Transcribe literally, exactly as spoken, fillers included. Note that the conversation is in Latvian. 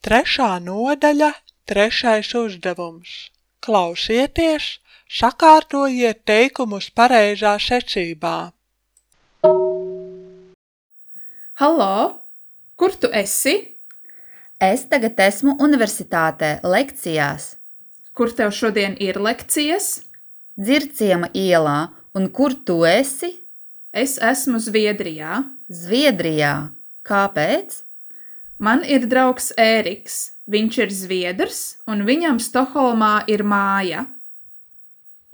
Trešā nodaļa, trešais uzdevums. Klausieties, sakārtojiet teikumus pareizā secībā. Hallo, kur tu esi? Es tagad esmu universitātē, lekcijās. Kur tev šodien ir lekcijas? Dzirciema ielā. Un kur tu esi? Es esmu Zviedrijā. Zviedrijā. Kāpēc? Man ir draugs Ēriks. Viņš ir zviedrs, un viņam Stokholmā ir māja.